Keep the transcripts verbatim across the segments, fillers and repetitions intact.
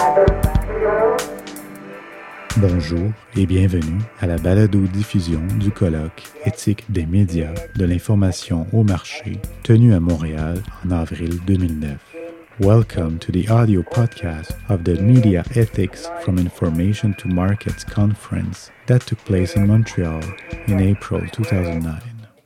Bonjour et bienvenue à la balado-diffusion du colloque Éthique des médias, de l'information au marché, tenu à Montréal en avril deux mille neuf. Welcome to the audio podcast of the Media Ethics from Information to Markets conference that took place in Montreal in April two thousand nine.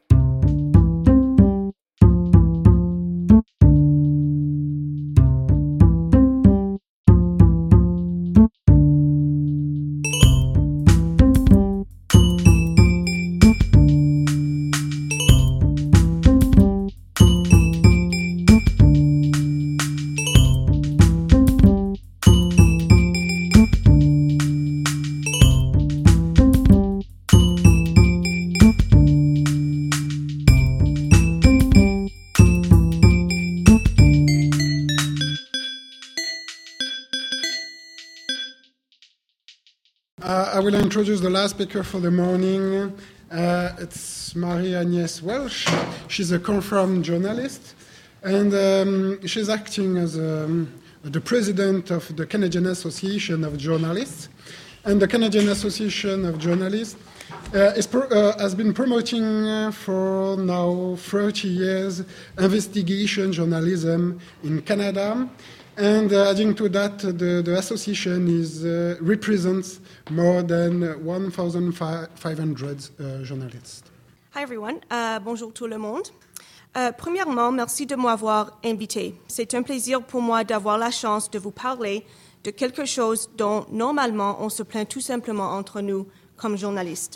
Uh, I will introduce the last speaker for the morning. Uh, it's Marie-Agnès Welch. She's a confirmed journalist, and um, she's acting as um, the president of the Canadian Association of Journalists. And the Canadian Association of Journalists uh, is pro- uh, has been promoting uh, for now thirty years investigation journalism in Canada. And uh, adding to that, the, the association is, uh, represents more than one thousand five hundred uh, journalists. Hi everyone, uh, bonjour tout le monde. Uh, premièrement, merci de m'avoir invité. C'est un plaisir pour moi d'avoir la chance de vous parler de quelque chose dont normalement on se plaint tout simplement entre nous comme journalistes.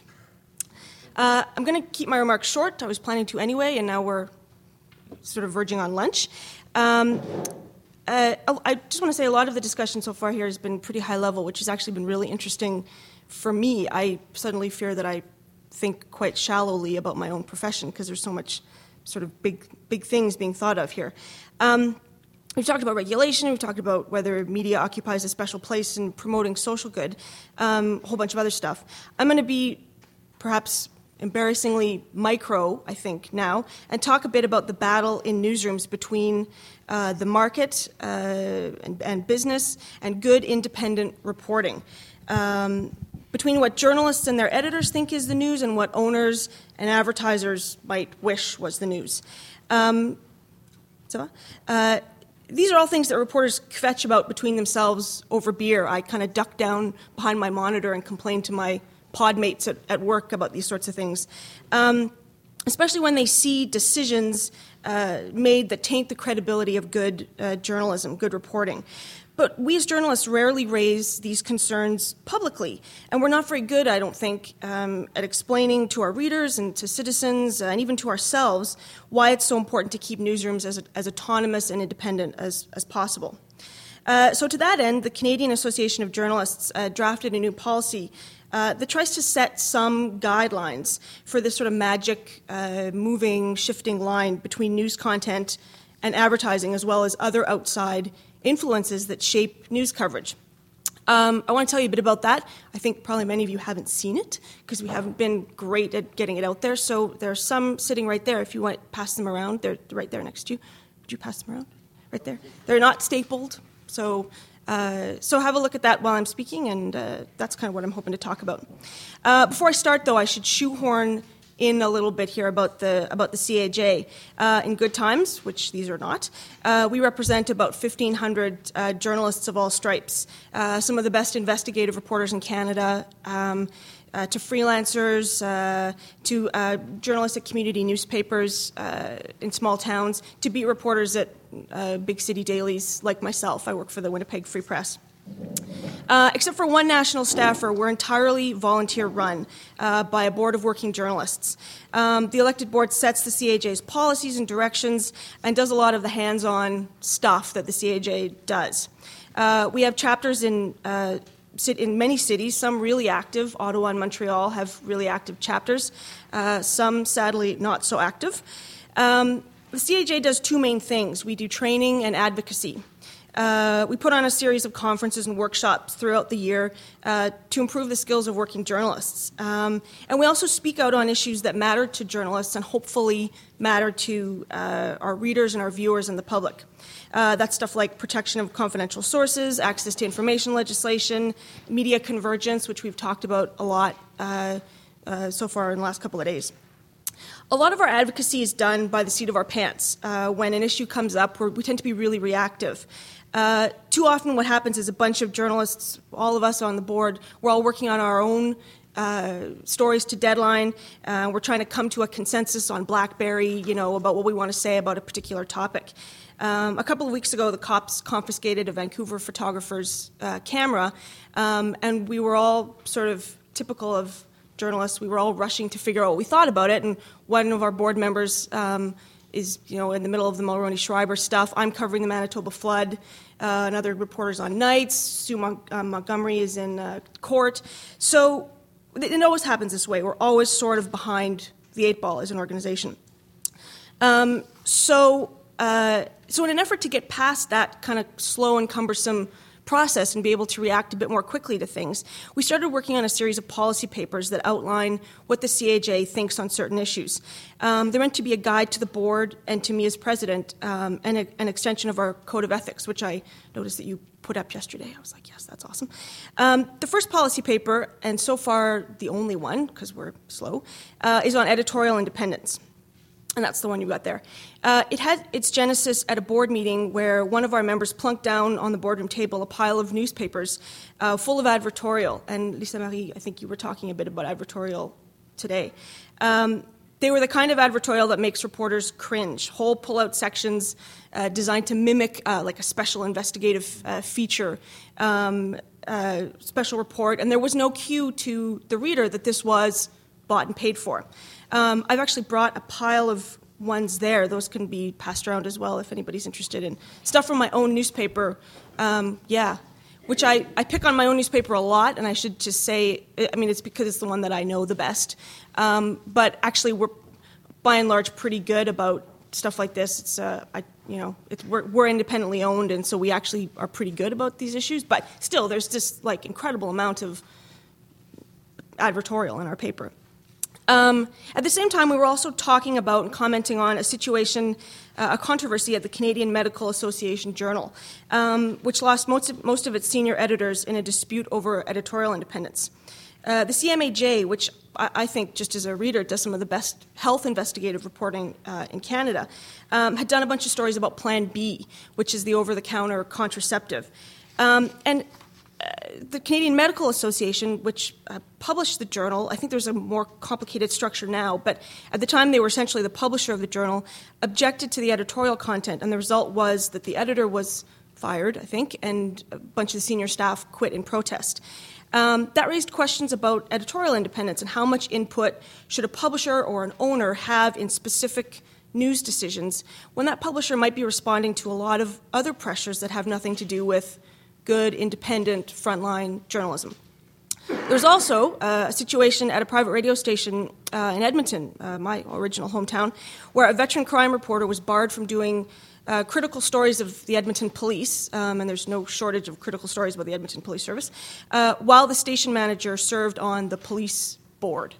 Uh, I'm going to keep my remarks short. I was planning to anyway, and now we're sort of verging on lunch. Um, Uh, I just want to say a lot of the discussion so far here has been pretty high level, which has actually been really interesting for me. I suddenly fear that I think quite shallowly about my own profession because there's so much sort of big, big things being thought of here. Um, we've talked about regulation. We've talked about whether media occupies a special place in promoting social good, um, a whole bunch of other stuff. I'm going to be perhaps embarrassingly micro, I think, now, and talk a bit about the battle in newsrooms between uh, the market uh, and, and business and good independent reporting, um, between what journalists and their editors think is the news and what owners and advertisers might wish was the news. Um, so, uh, these are all things that reporters kvetch about between themselves over beer. I kind of duck down behind my monitor and complain to my podmates at, at work about these sorts of things, um, especially when they see decisions uh, made that taint the credibility of good uh, journalism, good reporting. But we as journalists rarely raise these concerns publicly, and we're not very good, I don't think, um, at explaining to our readers and to citizens uh, and even to ourselves why it's so important to keep newsrooms as, as autonomous and independent as, as possible. Uh, so to that end, the Canadian Association of Journalists uh, drafted a new policy Uh, that tries to set some guidelines for this sort of magic, uh, moving, shifting line between news content and advertising, as well as other outside influences that shape news coverage. Um, I want to tell you a bit about that. I think probably many of you haven't seen it because we haven't been great at getting it out there. So there are some sitting right there. If you want to pass them around, they're right there next to you. Would you pass them around? Right there. They're not stapled, so... Uh, so have a look at that while I'm speaking, and uh, that's kind of what I'm hoping to talk about. Uh, before I start, though, I should shoehorn in a little bit here about the about the C A J. Uh, in good times, which these are not, uh, we represent about fifteen hundred uh, journalists of all stripes, uh, some of the best investigative reporters in Canada, um, uh, to freelancers, uh, to uh, journalists at community newspapers uh, in small towns, to beat reporters at uh, big city dailies like myself. I work for the Winnipeg Free Press. Uh, except for one national staffer, we're entirely volunteer-run uh, by a board of working journalists. Um, the elected board sets the C A J's policies and directions and does a lot of the hands-on stuff that the C A J does. Uh, we have chapters in uh, in many cities, some really active. Ottawa and Montreal have really active chapters, uh, some sadly not so active. Um, the C A J does two main things. We do training and advocacy. Uh, we put on a series of conferences and workshops throughout the year uh, to improve the skills of working journalists. Um, and we also speak out on issues that matter to journalists and hopefully matter to uh, our readers and our viewers and the public. Uh, that's stuff like protection of confidential sources, access to information legislation, media convergence, which we've talked about a lot uh, uh, so far in the last couple of days. A lot of our advocacy is done by the seat of our pants. Uh, when an issue comes up, we're, we tend to be really reactive. Uh, too often what happens is a bunch of journalists, all of us on the board, we're all working on our own uh, stories to deadline. Uh, we're trying to come to a consensus on BlackBerry, you know, about what we want to say about a particular topic. Um, a couple of weeks ago, the cops confiscated a Vancouver photographer's uh, camera, um, and we were all sort of typical of journalists. We were all rushing to figure out what we thought about it, and one of our board members um, is, you know, in the middle of the Mulroney Schreiber stuff. I'm covering the Manitoba flood. Uh, another reporter's on nights. Sue Mon- uh, Montgomery is in uh, court. So it always happens this way. We're always sort of behind the eight ball as an organization. Um, so, uh, so in an effort to get past that kind of slow and cumbersome process and be able to react a bit more quickly to things, we started working on a series of policy papers that outline what the C A J thinks on certain issues. Um, they're meant to be a guide to the board and to me as president, um, and a, an extension of our code of ethics, which I noticed that you put up yesterday. I was like, yes, that's awesome. Um, the first policy paper, and so far the only one, because we're slow, uh, is on editorial independence. And that's the one you got there. Uh, it had its genesis at a board meeting where one of our members plunked down on the boardroom table a pile of newspapers uh, full of advertorial. And Lisa Marie, I think you were talking a bit about advertorial today. Um, they were the kind of advertorial that makes reporters cringe. Whole pull-out sections uh, designed to mimic uh, like a special investigative uh, feature, um, uh, special report. And there was no cue to the reader that this was bought and paid for. Um, I've actually brought a pile of ones there. Those can be passed around as well if anybody's interested in stuff from my own newspaper. Um, yeah, which I, I pick on my own newspaper a lot, and I should just say, I mean, it's because it's the one that I know the best. Um, but actually, we're by and large pretty good about stuff like this. It's, uh, I, you know, it's, we're, we're independently owned, and so we actually are pretty good about these issues. But still, there's this like incredible amount of advertorial in our paper. Um, at the same time, we were also talking about and commenting on a situation, uh, a controversy at the Canadian Medical Association Journal, um, which lost most of, most of its senior editors in a dispute over editorial independence. Uh, the C M A J, which I, I think, just as a reader, does some of the best health investigative reporting uh, in Canada, um, had done a bunch of stories about Plan B, which is the over-the-counter contraceptive. Um, and Uh, the Canadian Medical Association, which uh, published the journal, I think there's a more complicated structure now, but at the time they were essentially the publisher of the journal, objected to the editorial content, and the result was that the editor was fired, I think, and a bunch of the senior staff quit in protest. Um, that raised questions about editorial independence and how much input should a publisher or an owner have in specific news decisions when that publisher might be responding to a lot of other pressures that have nothing to do with good, independent, frontline journalism. There's also uh, a situation at a private radio station uh, in Edmonton, uh, my original hometown, where a veteran crime reporter was barred from doing uh, critical stories of the Edmonton police, um, and there's no shortage of critical stories about the Edmonton Police Service, uh, while the station manager served on the police board.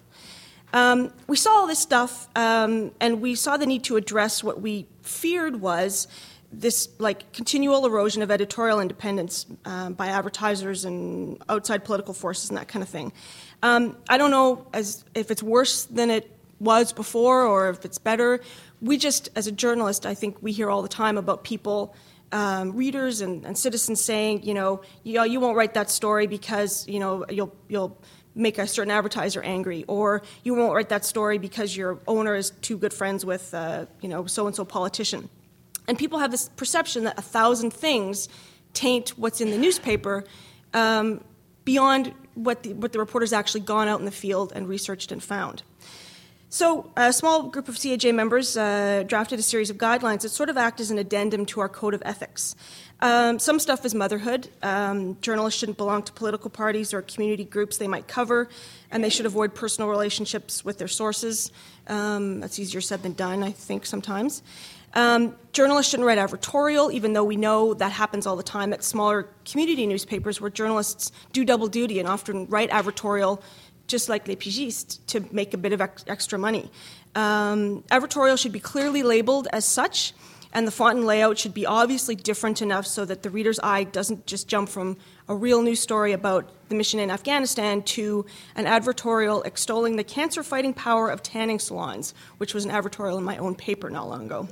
Um, we saw all this stuff, um, and we saw the need to address what we feared was this like continual erosion of editorial independence um, by advertisers and outside political forces and that kind of thing. Um, I don't know as if it's worse than it was before or if it's better. We just, as a journalist, I think we hear all the time about people, um, readers and, and citizens saying, you know, you, you won't write that story because, you know, you'll you'll make a certain advertiser angry, or you won't write that story because your owner is too good friends with, uh, you know, so-and-so politician. And people have this perception that a thousand things taint what's in the newspaper um, beyond what the, what the reporter's actually gone out in the field and researched and found. So a small group of C A J members uh, drafted a series of guidelines that sort of act as an addendum to our code of ethics. Um, some stuff is motherhood. Um, journalists shouldn't belong to political parties or community groups they might cover, and they should avoid personal relationships with their sources. Um, that's easier said than done, I think, sometimes. Um, journalists shouldn't write advertorial, even though we know that happens all the time at smaller community newspapers where journalists do double duty and often write advertorial just like les pigistes to make a bit of ex- extra money. Um, advertorial should be clearly labeled as such, and the font and layout should be obviously different enough so that the reader's eye doesn't just jump from a real news story about the mission in Afghanistan to an advertorial extolling the cancer-fighting power of tanning salons, which was an advertorial in my own paper not long ago.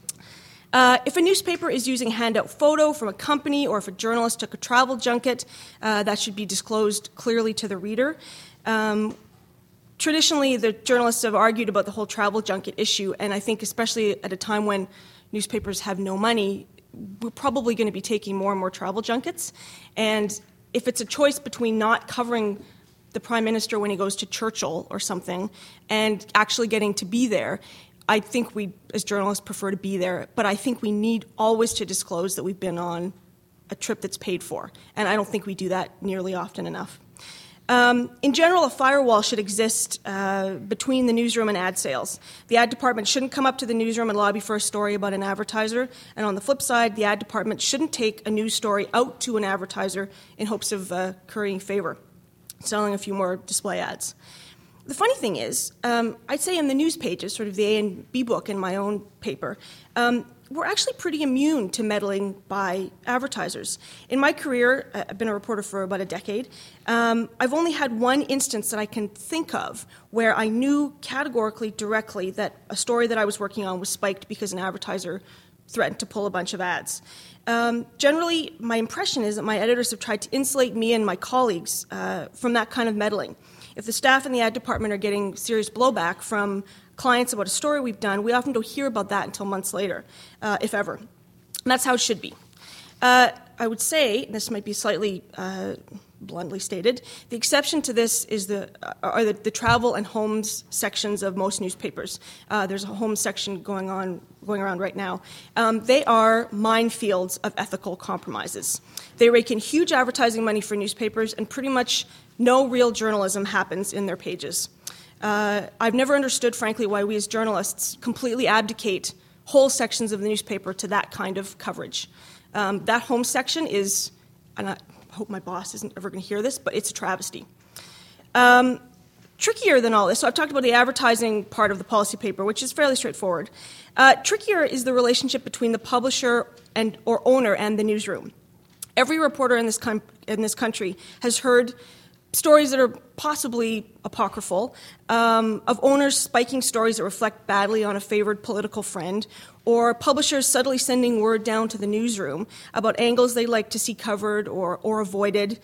Uh, if a newspaper is using a handout photo from a company or if a journalist took a travel junket, uh, that should be disclosed clearly to the reader. Um, traditionally, the journalists have argued about the whole travel junket issue, and I think especially at a time when newspapers have no money, we're probably going to be taking more and more travel junkets. And if it's a choice between not covering the Prime Minister when he goes to Churchill or something and actually getting to be there, I think we, as journalists, prefer to be there, but I think we need always to disclose that we've been on a trip that's paid for, and I don't think we do that nearly often enough. Um, in general, a firewall should exist uh, between the newsroom and ad sales. The ad department shouldn't come up to the newsroom and lobby for a story about an advertiser, and on the flip side, the ad department shouldn't take a news story out to an advertiser in hopes of uh, currying favor, selling a few more display ads. The funny thing is, um, I'd say in the news pages, sort of the A and B book in my own paper, um, we're actually pretty immune to meddling by advertisers. In my career, I've been a reporter for about a decade, um, I've only had one instance that I can think of where I knew categorically, directly, that a story that I was working on was spiked because an advertiser threatened to pull a bunch of ads. Um, generally, my impression is that my editors have tried to insulate me and my colleagues uh, from that kind of meddling. If the staff in the ad department are getting serious blowback from clients about a story we've done, we often don't hear about that until months later, uh, if ever. And that's how it should be. Uh, I would say, and this might be slightly uh, bluntly stated, the exception to this is the uh, are the, the travel and homes sections of most newspapers. Uh, there's a home section going on going around right now. Um, they are minefields of ethical compromises. They rake in huge advertising money for newspapers, and pretty much no real journalism happens in their pages. Uh, I've never understood, frankly, why we as journalists completely abdicate whole sections of the newspaper to that kind of coverage. Um, that home section is, and I hope my boss isn't ever going to hear this, but it's a travesty. Um, trickier than all this, so I've talked about the advertising part of the policy paper, which is fairly straightforward. Uh, trickier is the relationship between the publisher and or owner and the newsroom. Every reporter in this com- in this country has heard stories that are possibly apocryphal, um, of owners spiking stories that reflect badly on a favored political friend, or publishers subtly sending word down to the newsroom about angles they'd like to see covered or, or avoided.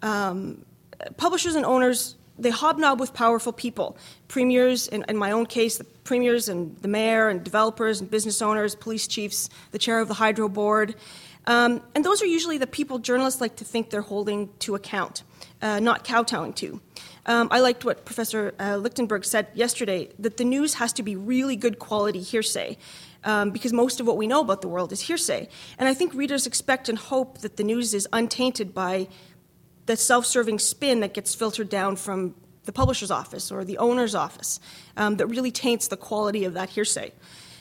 Um, publishers and owners, they hobnob with powerful people. Premiers, in, in my own case, the premiers and the mayor and developers and business owners, police chiefs, the chair of the hydro board. Um, and those are usually the people journalists like to think they're holding to account, uh, not kowtowing to. Um, I liked what Professor uh, Lichtenberg said yesterday, that the news has to be really good quality hearsay, um, because most of what we know about the world is hearsay. And I think readers expect and hope that the news is untainted by the self-serving spin that gets filtered down from the publisher's office or the owner's office, um, that really taints the quality of that hearsay.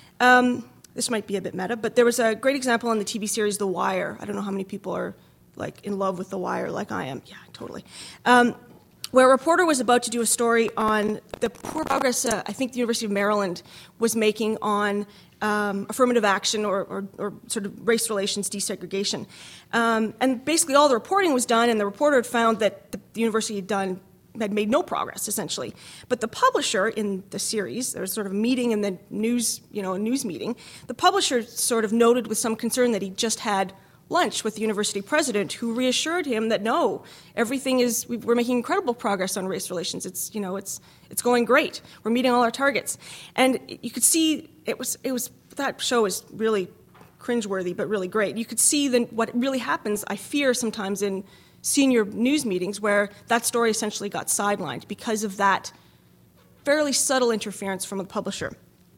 Um, This might be a bit meta, but there was a great example on the T V series The Wire. I don't know how many people are like in love with The Wire like I am. Yeah, totally. Um, where a reporter was about to do a story on the poor progress uh, I think the University of Maryland was making on um, affirmative action or, or, or sort of race relations desegregation. Um, and basically all the reporting was done, and the reporter had found that the, the university had done had made no progress, essentially. But the publisher in the series, there was sort of a meeting in the news, you know, a news meeting, the publisher sort of noted with some concern that he just had lunch with the university president, who reassured him that no, everything is, we're making incredible progress on race relations. It's, you know, it's it's going great. We're meeting all our targets. And you could see, it was, it was that show is really cringeworthy, but really great. You could see then what really happens, I fear, sometimes in senior news meetings where that story essentially got sidelined because of that fairly subtle interference from the publisher.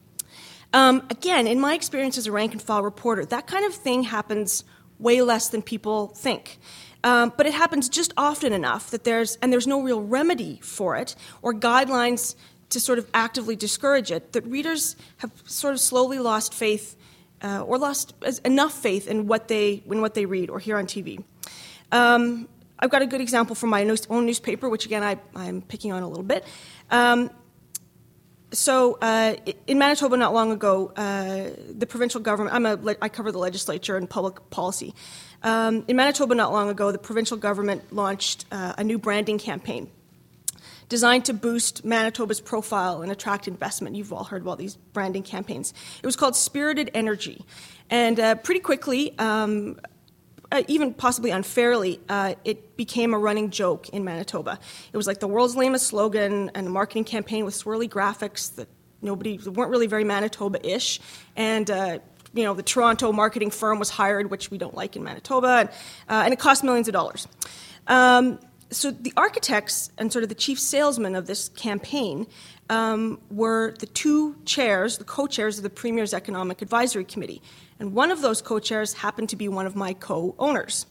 Um, again, in my experience as a rank-and-file reporter, that kind of thing happens way less than people think. Um, but it happens just often enough that there's, and there's no real remedy for it or guidelines to sort of actively discourage it, that readers have sort of slowly lost faith uh, or lost enough faith in what they in what they read or hear on T V. Um, I've got a good example from my own newspaper, which again I, I'm picking on a little bit. Um, so uh, in Manitoba, not long ago, uh, the provincial government. I'm a I cover the legislature and public policy. Um, in Manitoba, not long ago, the provincial government launched uh, a new branding campaign designed to boost Manitoba's profile and attract investment. You've all heard about these branding campaigns. It was called Spirited Energy. And uh, pretty quickly, um, uh, even possibly unfairly, uh, it became a running joke in Manitoba. It was like the world's lamest slogan and a marketing campaign with swirly graphics that nobody, weren't really very Manitoba-ish. And uh, you know, the Toronto marketing firm was hired, which we don't like in Manitoba, and, uh, and it cost millions of dollars. Um, So the architects and sort of the chief salesmen of this campaign um, were the two chairs, the co-chairs of the Premier's Economic Advisory Committee. And one of those co-chairs happened to be one of my co-owners.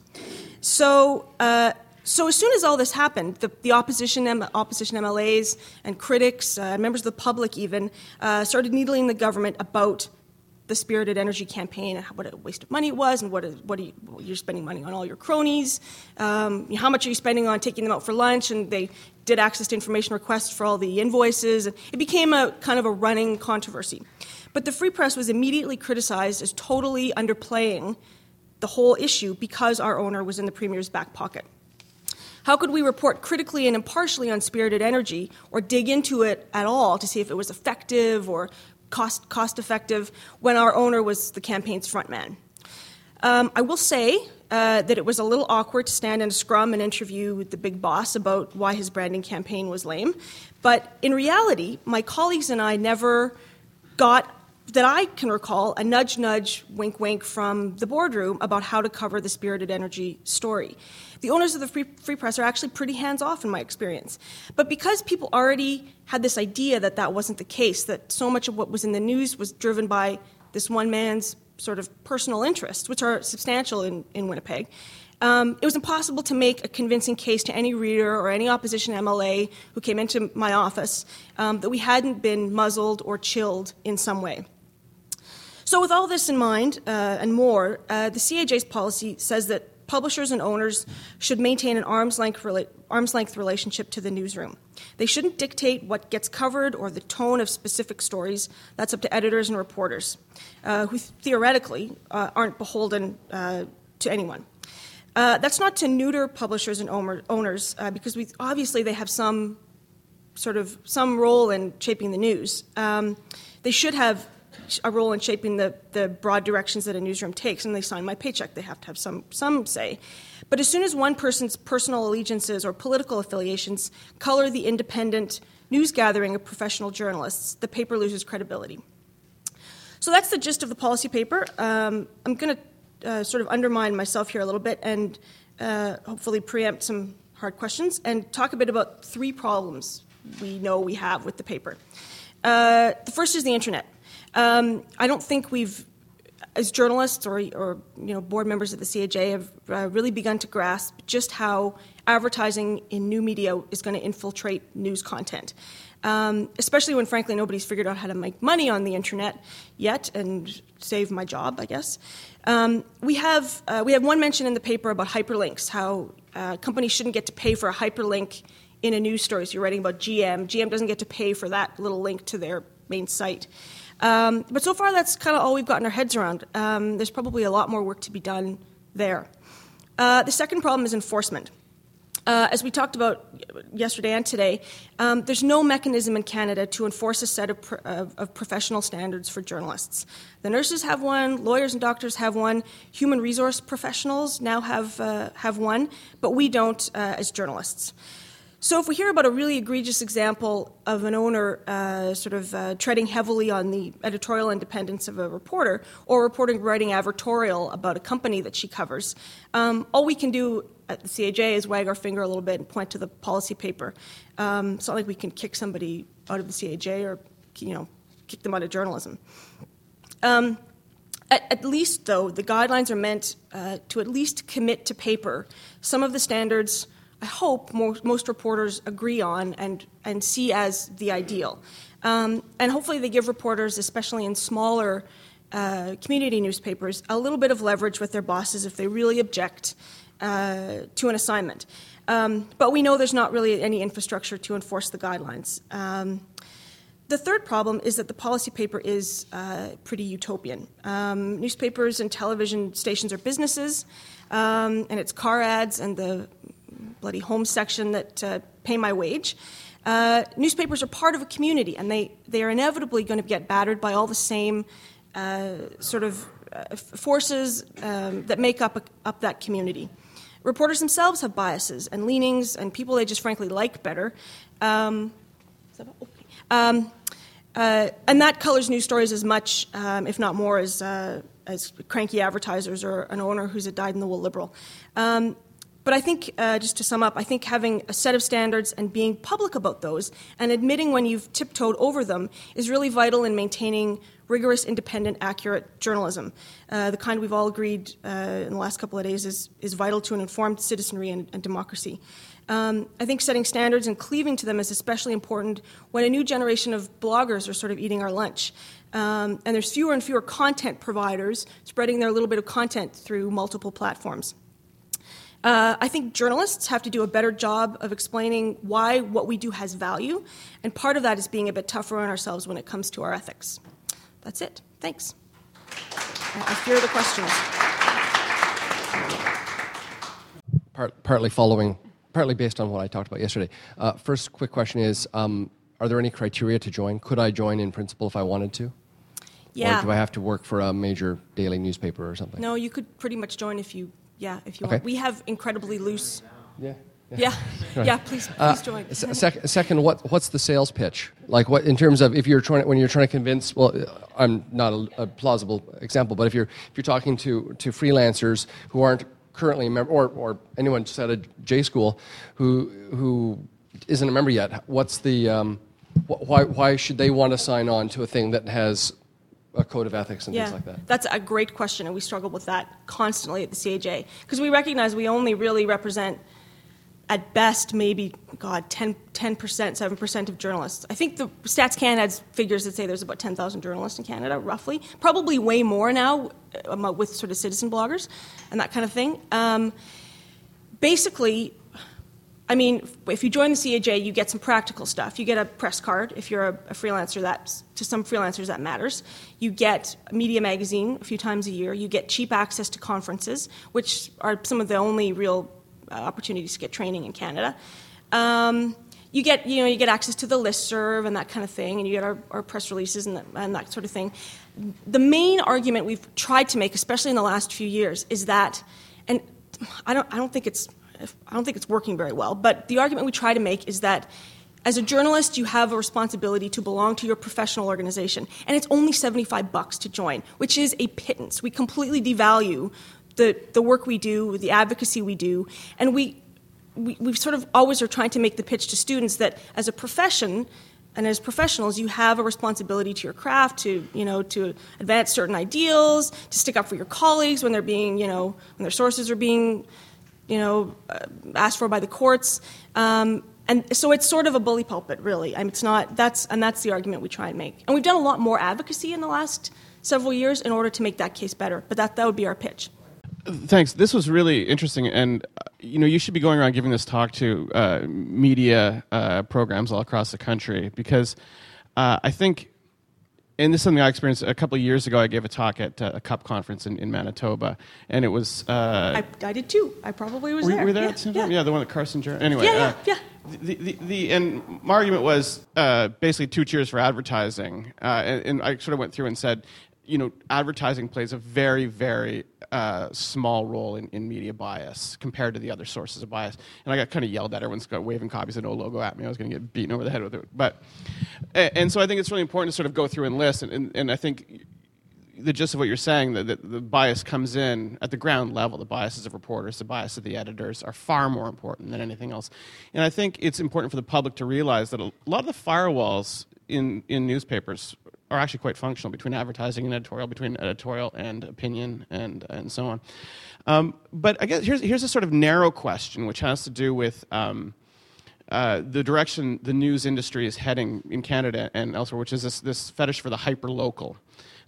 So uh, so as soon as all this happened, the, the opposition, opposition M L As and critics, uh, members of the public even, uh, started needling the government about the Spirited Energy campaign and what a waste of money it was, and what, a, what are you, well, you're spending money on all your cronies. Um, how much are you spending on taking them out for lunch? And they did access to information requests for all the invoices. And it became a kind of a running controversy. But the Free Press was immediately criticized as totally underplaying the whole issue because our owner was in the Premier's back pocket. How could we report critically and impartially on Spirited Energy or dig into it at all to see if it was effective or cost cost effective when our owner was the campaign's front man? Um, I will say uh, that it was a little awkward to stand in a scrum and interview with the big boss about why his branding campaign was lame. But in reality, my colleagues and I never got, that I can recall, a nudge, nudge, wink, wink from the boardroom about how to cover the Spirited Energy story. The owners of the Free, Free Press are actually pretty hands-off in my experience. But because people already had this idea that that wasn't the case, that so much of what was in the news was driven by this one man's sort of personal interests, which are substantial in, in Winnipeg, um, it was impossible to make a convincing case to any reader or any opposition M L A who came into my office um, that we hadn't been muzzled or chilled in some way. So with all this in mind uh, and more, uh, the C A J's policy says that publishers and owners should maintain an arm's length, rela- arm's length relationship to the newsroom. They shouldn't dictate what gets covered or the tone of specific stories. That's up to editors and reporters, uh, who theoretically uh, aren't beholden uh, to anyone. Uh, that's not to neuter publishers and owner- owners, uh, because we obviously they have some sort of some role in shaping the news. Um, they should have a role in shaping the, the broad directions that a newsroom takes, and they sign my paycheck. They have to have some, some say. But as soon as one person's personal allegiances or political affiliations color the independent news gathering of professional journalists, the paper loses credibility. So that's the gist of the policy paper. Um, I'm going to uh, sort of undermine myself here a little bit and uh, hopefully preempt some hard questions and talk a bit about three problems we know we have with the paper. Uh, the first is the internet. Um, I don't think we've, as journalists or, or you know, board members of the C A J, have uh, really begun to grasp just how advertising in new media is going to infiltrate news content, um, especially when, frankly, nobody's figured out how to make money on the internet yet and save my job, I guess. Um, we have uh, we have one mention in the paper about hyperlinks, how uh, companies shouldn't get to pay for a hyperlink in a news story. So you're writing about G M. G M doesn't get to pay for that little link to their main site. Um, but so far, that's kind of all we've gotten our heads around. Um, there's probably a lot more work to be done there. Uh, the second problem is enforcement. Uh, as we talked about yesterday and today, um, there's no mechanism in Canada to enforce a set of, pro- of, of professional standards for journalists. The nurses have one, lawyers and doctors have one, human resource professionals now have uh, have one, but we don't uh, as journalists. So if we hear about a really egregious example of an owner uh, sort of uh, treading heavily on the editorial independence of a reporter, or a reporter writing advertorial about a company that she covers, um, all we can do at the C A J is wag our finger a little bit and point to the policy paper. Um, it's not like we can kick somebody out of the C A J or, you know, kick them out of journalism. Um, at, at least, though, the guidelines are meant uh, to at least commit to paper some of the standards I hope most, most reporters agree on and, and see as the ideal. Um, and hopefully they give reporters, especially in smaller uh, community newspapers a little bit of leverage with their bosses if they really object uh, to an assignment. Um, but we know there's not really any infrastructure to enforce the guidelines. Um, the third problem is that the policy paper is uh, pretty utopian. Um, newspapers and television stations are businesses, um, and it's car ads and the bloody home section that uh, pay my wage. Uh, newspapers are part of a community, and they, they are inevitably going to get battered by all the same uh, sort of uh, forces um, that make up, a, up that community. Reporters themselves have biases and leanings and people they just frankly like better. Um, is that, okay. um, uh, and that colors news stories as much, um, if not more, as, uh, as cranky advertisers or an owner who's a dyed-in-the-wool liberal. Um, But I think, uh, just to sum up, I think having a set of standards and being public about those and admitting when you've tiptoed over them is really vital in maintaining rigorous, independent, accurate journalism. Uh, the kind we've all agreed uh, in the last couple of days is, is vital to an informed citizenry and, and democracy. Um, I think setting standards and cleaving to them is especially important when a new generation of bloggers are sort of eating our lunch. Um, and there's fewer and fewer content providers spreading their little bit of content through multiple platforms. Uh, I think journalists have to do a better job of explaining why what we do has value, and part of that is being a bit tougher on ourselves when it comes to our ethics. That's it. Thanks. I fear the questions. Part, partly following, partly based on what I talked about yesterday. Uh, first quick question is, um, are there any criteria to join? Could I join in principle if I wanted to? Yeah. Or do I have to work for a major daily newspaper or something? No, you could pretty much join if you Yeah, if you okay. want. We have incredibly loose. Yeah. Yeah. Yeah, right. yeah please, please uh, join. Sec- second, what what's the sales pitch? Like, what in terms of if you're trying when you're trying to convince? Well, I'm not a, a plausible example, but if you're if you're talking to, to freelancers who aren't currently a member, or or anyone just at a J school who who isn't a member yet, what's the um, wh- why why should they want to sign on to a thing that has a code of ethics and yeah, things like that? That's a great question, and we struggle with that constantly at the C A J because we recognize we only really represent, at best, maybe, God, ten percent, seven percent of journalists. I think the Stats Canada has figures that say there's about ten thousand journalists in Canada, roughly. Probably way more now um, with sort of citizen bloggers and that kind of thing. Um, basically, I mean, if you join the C A J, you get some practical stuff. You get a press card. If you're a, a freelancer, that to some freelancers that matters. You get a media magazine a few times a year. You get cheap access to conferences, which are some of the only real uh, opportunities to get training in Canada. Um, you get, you know, you get access to the listserv and that kind of thing, and you get our, our press releases and, the, and that sort of thing. The main argument we've tried to make, especially in the last few years, is that, and I don't, I don't think it's. I don't think it's working very well, but the argument we try to make is that as a journalist, you have a responsibility to belong to your professional organization, and it's only seventy-five bucks to join, which is a pittance. We completely devalue the, the work we do, the advocacy we do, and we, we we sort of always are trying to make the pitch to students that as a profession and as professionals, you have a responsibility to your craft, to, you know, to advance certain ideals, to stick up for your colleagues when they're being, you know, when their sources are being you know, uh, asked for by the courts, um, and so it's sort of a bully pulpit, really. I mean, it's not. That's and that's the argument we try and make. And we've done a lot more advocacy in the last several years in order to make that case better. But that that would be our pitch. Thanks. This was really interesting, and uh, you know, you should be going around giving this talk to uh, media uh, programs all across the country because uh, I think. And this is something I experienced a couple of years ago. I gave a talk at uh, a C U P conference in, in Manitoba, and it was... Uh, I, I did too. I probably was were, there. Were you there yeah, at the same yeah. time? Yeah, the one that Carson... Ger- anyway. Yeah, yeah, uh, yeah. The, the, the, and my argument was uh, basically two cheers for advertising. Uh, and, and I sort of went through and said, you know, advertising plays a very, very uh, small role in, in media bias compared to the other sources of bias. And I got kind of yelled at. Everyone's got waving copies of No Logo at me. I was going to get beaten over the head with it. But, and, and so I think it's really important to sort of go through and list. And, and, and I think the gist of what you're saying, that the, the bias comes in at the ground level. The biases of reporters, the bias of the editors are far more important than anything else. And I think it's important for the public to realize that a lot of the firewalls in, in newspapers are actually quite functional between advertising and editorial, between editorial and opinion, and and so on. Um, but I guess here's here's a sort of narrow question, which has to do with um, uh, the direction the news industry is heading in Canada and elsewhere, which is this this fetish for the hyper-local.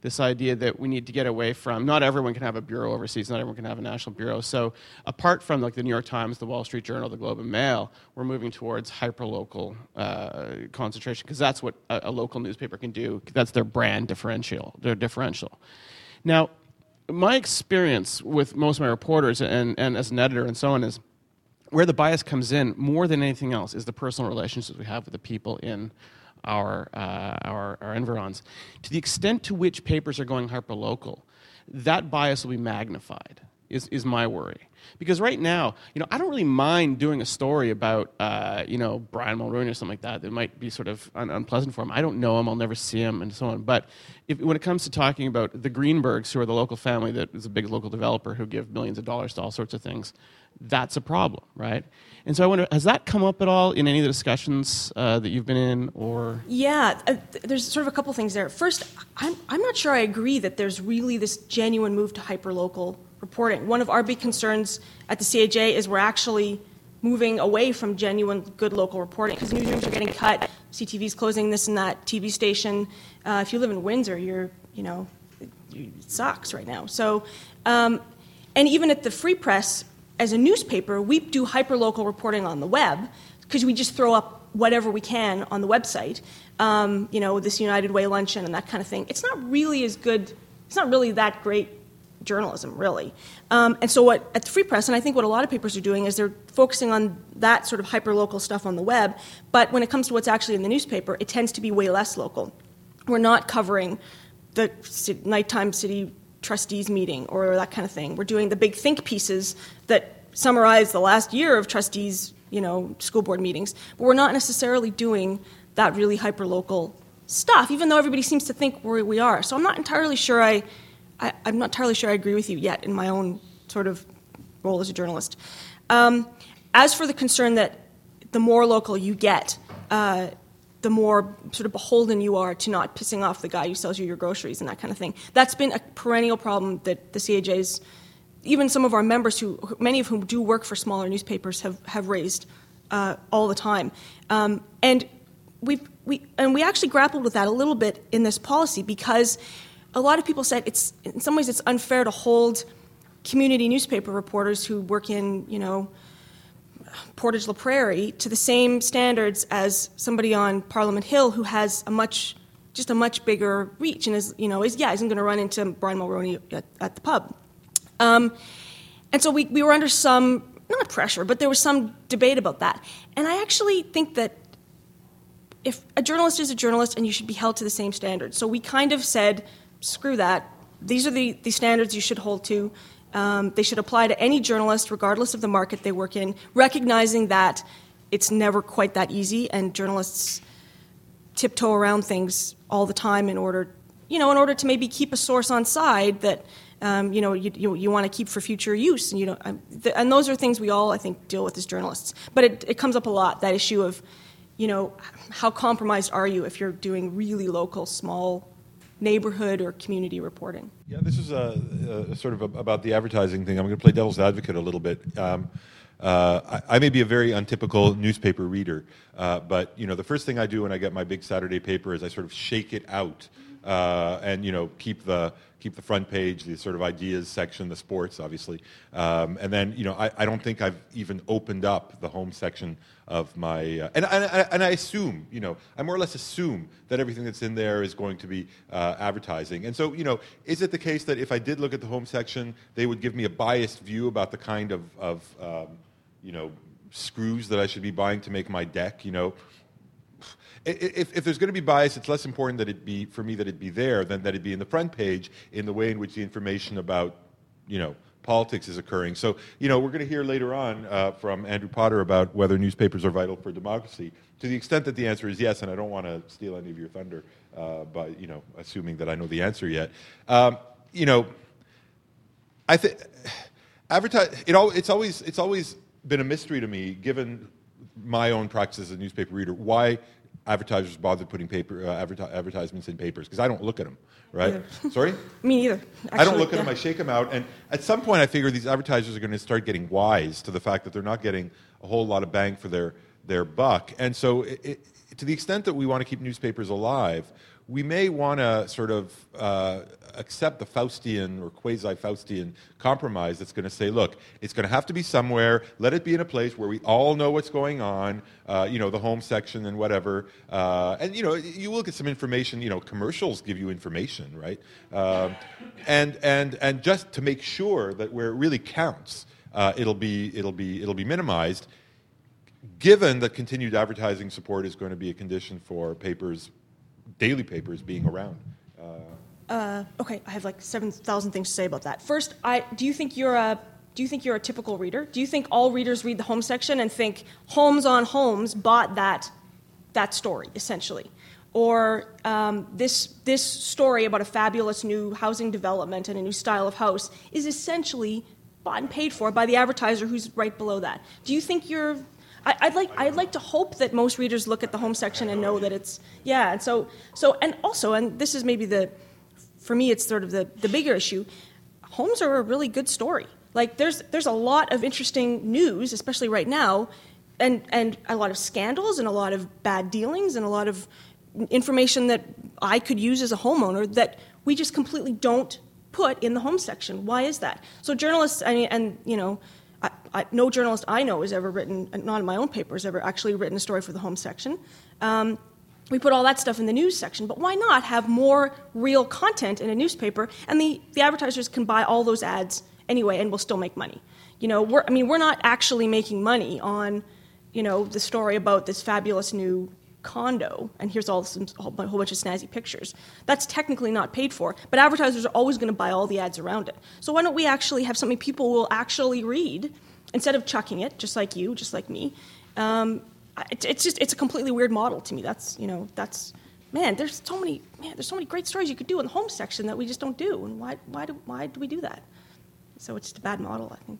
this idea that we need to get away from, not everyone can have a bureau overseas, not everyone can have a national bureau. So apart from like the New York Times, the Wall Street Journal, the Globe and Mail, we're moving towards hyper-local uh, concentration, because that's what a, a local newspaper can do. That's their brand differential, their differential. Now, my experience with most of my reporters and, and as an editor and so on is where the bias comes in more than anything else is the personal relationships we have with the people in our, uh, our, our environs. To the extent to which papers are going hyper-local, that bias will be magnified, is, is my worry. Because right now, you know, I don't really mind doing a story about, uh, you know, Brian Mulroney or something like that. That might be sort of un- unpleasant for him. I don't know him. I'll never see him, and so on. But if, when it comes to talking about the Greenbergs, who are the local family that is a big local developer who give millions of dollars to all sorts of things, that's a problem, right? And so I wonder, has that come up at all in any of the discussions uh, that you've been in, or? Yeah, uh, th- there's sort of a couple things there. First, I'm, I'm not sure I agree that there's really this genuine move to hyper-local reporting. One of our big concerns at the C A J is we're actually moving away from genuine good local reporting, because newsrooms are getting cut, C T V's closing this and that T V station. Uh, if you live in Windsor, you're, you know, it, it sucks right now. So, um, and even at the Free Press, as a newspaper, we do hyper-local reporting on the web, because we just throw up whatever we can on the website, um, you know, this United Way luncheon and that kind of thing. It's not really as good, it's not really that great journalism, really. Um, and so what, at the Free Press, and I think what a lot of papers are doing is they're focusing on that sort of hyper-local stuff on the web, but when it comes to what's actually in the newspaper, it tends to be way less local. We're not covering the nighttime city trustees meeting or that kind of thing. We're doing the big think pieces that summarize the last year of trustees, you know, school board meetings, but we're not necessarily doing that really hyper-local stuff, even though everybody seems to think we we are. So I'm not entirely sure I, I, I'm not entirely sure I agree with you yet in my own sort of role as a journalist. Um, as for the concern that the more local you get, uh, the more sort of beholden you are to not pissing off the guy who sells you your groceries and that kind of thing. That's been a perennial problem that the C A J's, even some of our members, who many of whom do work for smaller newspapers, have, have raised uh, all the time. Um, and we've, we and we actually grappled with that a little bit in this policy, because a lot of people said it's in some ways it's unfair to hold community newspaper reporters who work in, you know, Portage La Prairie to the same standards as somebody on Parliament Hill who has a much, just a much bigger reach and is, you know, is yeah, isn't going to run into Brian Mulroney at, at the pub. Um, and so we, we were under some, not pressure, but there was some debate about that. And I actually think that if a journalist is a journalist and you should be held to the same standards. So we kind of said, screw that. These are the, the standards you should hold to. Um, they should apply to any journalist, regardless of the market they work in, recognizing that it's never quite that easy, and journalists tiptoe around things all the time in order, you know, in order to maybe keep a source on side that, um, you know, you, you, you want to keep for future use. And, you know, and those are things we all, I think, deal with as journalists. But it, it comes up a lot, that issue of, you know, how compromised are you if you're doing really local, small neighborhood or community reporting? Yeah, this is a, a sort of a, about the advertising thing. I'm going to play devil's advocate a little bit. Um, uh, I, I may be a very untypical newspaper reader, uh, but you know, the first thing I do when I get my big Saturday paper is I sort of shake it out uh, and you know keep the keep the front page, the sort of ideas section, the sports, obviously, um, and then you know I, I don't think I've even opened up the home section of my, uh, and, and, and I assume, you know, I more or less assume that everything that's in there is going to be uh, advertising. And so, you know, is it the case that if I did look at the home section, they would give me a biased view about the kind of, of um, you know, screws that I should be buying to make my deck, you know? If, if there's going to be bias, it's less important that it be, for me, that it be there than that it be in the front page in the way in which the information about, you know, politics is occurring. So, you know, we're going to hear later on uh, from Andrew Potter about whether newspapers are vital for democracy. To the extent that the answer is yes, and I don't want to steal any of your thunder uh, by, you know, assuming that I know the answer yet. Um, you know, I think advertise. It all. It's always. It's always been a mystery to me, given my own practice as a newspaper reader, why advertisers bother putting paper uh, adverti- advertisements in papers, because I don't look at them. Right? Sorry? Me neither. Actually, I don't look at yeah. them, I shake them out, and at some point I figure these advertisers are going to start getting wise to the fact that they're not getting a whole lot of bang for their, their buck. And so it, it, to the extent that we want to keep newspapers alive, we may want to sort of uh, accept the Faustian or quasi-Faustian compromise that's going to say, look, it's going to have to be somewhere, let it be in a place where we all know what's going on, uh, you know, the home section and whatever. Uh, and, you know, you will get some information, you know, commercials give you information, right? Um, and, and, and just to make sure that where it really counts, uh, it'll be, it'll be, it'll be minimized, given that continued advertising support is going to be a condition for papers, daily papers being around. Uh, uh, okay, I have like seven thousand things to say about that. First, I do you think you're a do you think you're a typical reader? Do you think all readers read the home section and think Homes on Homes bought that that story essentially, or um, this this story about a fabulous new housing development and a new style of house is essentially bought and paid for by the advertiser who's right below that? Do you think you're I, I'd like I'd like to hope that most readers look at the home section and know that it's yeah and so so and also and this is maybe the for me it's sort of the, the bigger issue. Homes are a really good story. Like there's there's a lot of interesting news, especially right now, and and a lot of scandals and a lot of bad dealings and a lot of information that I could use as a homeowner that we just completely don't put in the home section. Why is that? So journalists I mean, and you know. I, I, no journalist I know has ever written, not in my own paper, has ever actually written a story for the home section. Um, we put all that stuff in the news section, but why not have more real content in a newspaper? And the, the advertisers can buy all those ads anyway, and we'll still make money. You know, we're, I mean, we're not actually making money on, you know, the story about this fabulous new condo, and here's all some, a whole bunch of snazzy pictures. That's technically not paid for, but advertisers are always going to buy all the ads around it. So why don't we actually have something people will actually read instead of chucking it, just like you, just like me? Um, it, it's just it's a completely weird model to me. That's you know that's man. There's so many man. There's so many great stories you could do in the home section that we just don't do. And why why do why do we do that? So it's just a bad model, I think.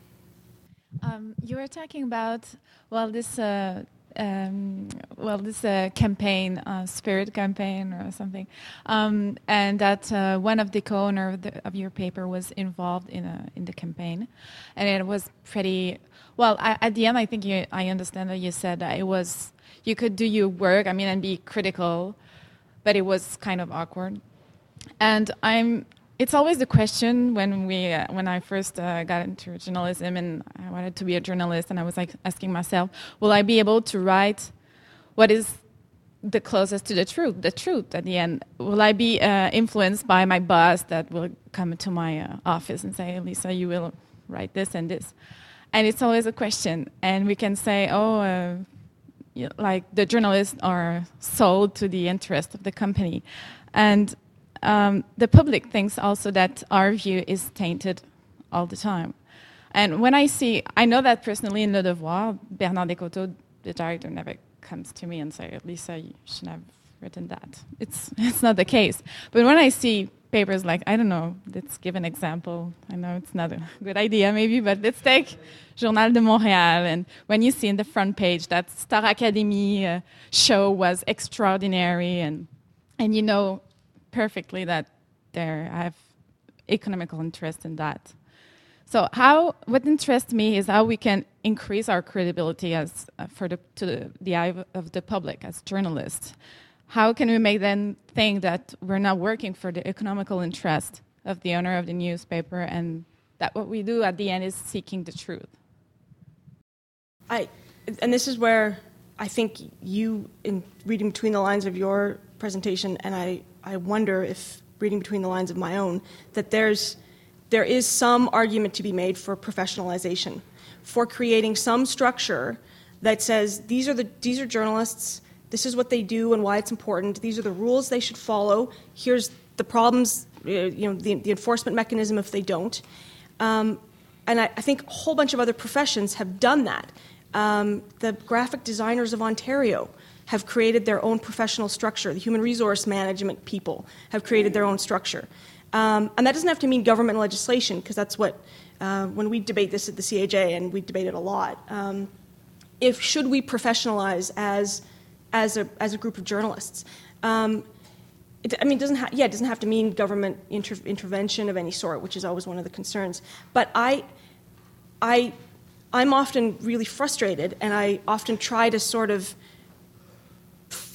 Um, you were talking about well this. Uh, Um, well, this uh, campaign, uh, Spirit campaign or something, um, and that uh, one of the co-owner of, the, of your paper was involved in a, in the campaign, and it was pretty. Well, I, at the end, I think you, I understand that you said that it was you could do your work, I mean, and be critical, but it was kind of awkward, and I'm. It's always the question when we uh, when I first uh, got into journalism and I wanted to be a journalist, and I was like asking myself, will I be able to write what is the closest to the truth, the truth at the end? Will I be uh, influenced by my boss that will come to my uh, office and say, Lisa, you will write this and this? And it's always a question. And we can say, oh, uh, you know, like the journalists are sold to the interest of the company. And Um, the public thinks also that our view is tainted all the time. And when I see, I know that personally in Le Devoir, Bernard Descoteaux, the director, never comes to me and says, Lisa, you shouldn't have written that. It's it's not the case. But when I see papers like, I don't know, let's give an example. I know it's not a good idea maybe, but let's take Journal de Montréal. And when you see in the front page that Star Academy uh, show was extraordinary, and and you know, perfectly that there I have economical interest in that. So how what interests me is how we can increase our credibility as uh, for the to the, the eye of the public as journalists. How can we make them think that we're not working for the economical interest of the owner of the newspaper, and that what we do at the end is seeking the truth? I and this is where I think you, in reading between the lines of your presentation, and I, I wonder if reading between the lines of my own, that there's there is some argument to be made for professionalization, for creating some structure that says these are the these are journalists, this is what they do and why it's important, these are the rules they should follow, here's the problems, you know, the, the enforcement mechanism if they don't. Um, and I, I think a whole bunch of other professions have done that. Um, the graphic designers of Ontario have created their own professional structure. The human resource management people have created their own structure. Um, and that doesn't have to mean government legislation, because that's what, uh, when we debate this at the C A J, and we debate it a lot, um, if should we professionalize as as a as a group of journalists? Um, it, I mean, it doesn't ha- yeah, it doesn't have to mean government inter- intervention of any sort, which is always one of the concerns. But I, I, I'm often really frustrated, and I often try to sort of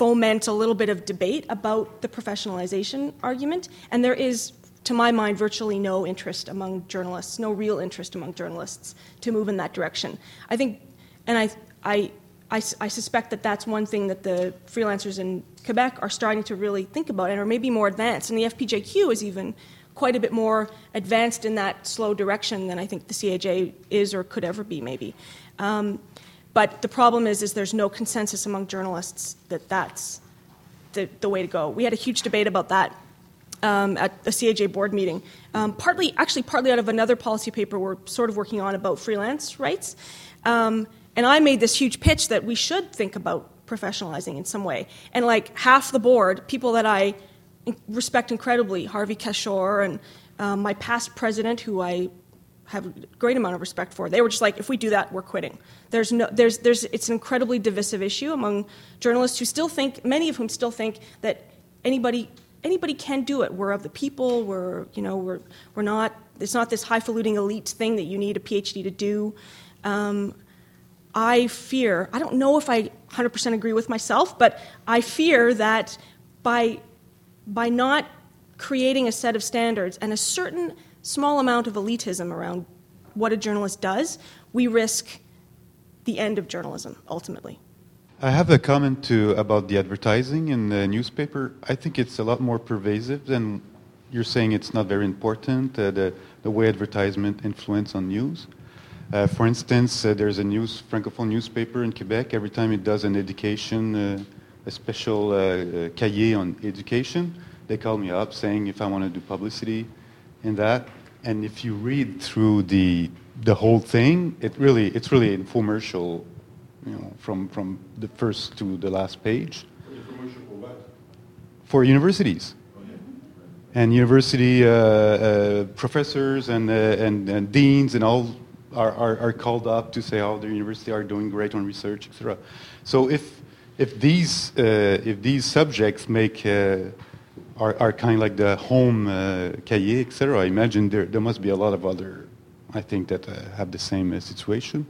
foment a little bit of debate about the professionalization argument, and there is, to my mind, virtually no interest among journalists, no real interest among journalists to move in that direction. I think, and I, I, I, I suspect that that's one thing that the freelancers in Quebec are starting to really think about and are maybe more advanced. And the F P J Q is even quite a bit more advanced in that slow direction than I think the C A J is or could ever be, maybe. Um, but the problem is, is there's no consensus among journalists that that's the, the way to go. We had a huge debate about that um, at the C A J board meeting, um, partly, actually partly out of another policy paper we're sort of working on about freelance rights. Um, and I made this huge pitch that we should think about professionalizing in some way. And like half the board, people that I respect incredibly, Harvey Keshor and um, my past president, who I have a great amount of respect for, they were just like, if we do that, we're quitting. There's no, there's, there's, it's an incredibly divisive issue among journalists who still think, many of whom still think that anybody, anybody can do it. We're of the people. We're, you know, we're, we're not. It's not this highfalutin elite thing that you need a PhD to do. Um, I fear. I don't know if I one hundred percent agree with myself, but I fear that by by not creating a set of standards and a certain small amount of elitism around what a journalist does, we risk the end of journalism, ultimately. I have a comment too about the advertising in the newspaper. I think it's a lot more pervasive than you're saying. It's not very important, uh, the, the way advertisement influence on news. Uh, for instance, uh, there's a news francophone newspaper in Quebec. Every time it does an education, uh, a special uh, uh, cahier on education, they call me up saying if I want to do publicity in that. And if you read through the the whole thing, it really it's really an infomercial, you know, from from the first to the last page. Infomercial for what? For universities. And university uh, uh, professors and, uh, and and deans and all are, are, are called up to say how the university are doing great on research, et cetera. So if if these uh, if these subjects make uh, are, are kind of like the home uh, cahier, et cetera, I imagine there there must be a lot of other, I think, that uh, have the same uh, situation.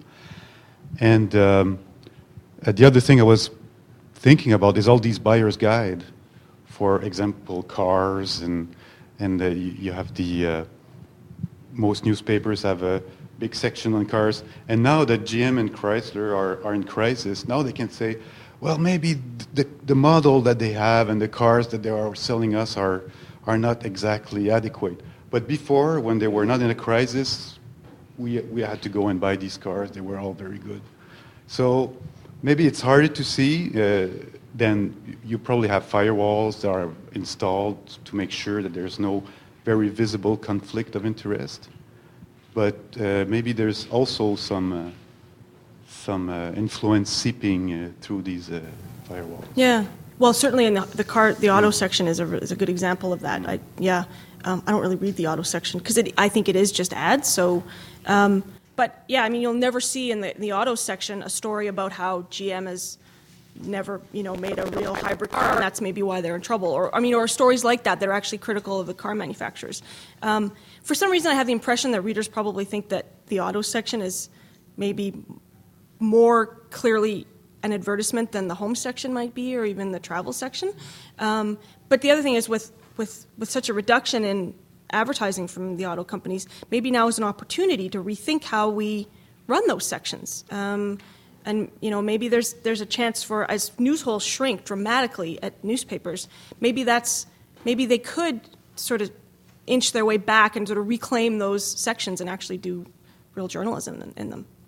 And um, uh, the other thing I was thinking about is all these buyer's guide. For example, cars, and and uh, you, you have the uh, most newspapers have a big section on cars. And now that G M and Chrysler are, are in crisis, now they can say, well, maybe the the model that they have and the cars that they are selling us are are not exactly adequate. But before, when they were not in a crisis, we we had to go and buy these cars. They were all very good. So maybe it's harder to see. Uh, then you probably have firewalls that are installed to make sure that there's no very visible conflict of interest. But uh, maybe there's also some uh, some uh, influence seeping uh, through these uh, firewalls. Yeah. Well, certainly in the, the car, the auto section is a, is a good example of that. I, yeah. Um, I don't really read the auto section because I think it is just ads. So, um, but yeah, I mean, you'll never see in the, in the auto section a story about how G M is never, you know, made a real hybrid car, and that's maybe why they're in trouble. Or, I mean, or stories like that that are actually critical of the car manufacturers. Um, for some reason, I have the impression that readers probably think that the auto section is maybe more clearly an advertisement than the home section might be, or even the travel section. Um, but the other thing is, with, with, with such a reduction in advertising from the auto companies, maybe now is an opportunity to rethink how we run those sections. Um, And, you know, maybe there's there's a chance for, as news holes shrink dramatically at newspapers, maybe that's, maybe they could sort of inch their way back and sort of reclaim those sections and actually do real journalism in, in them.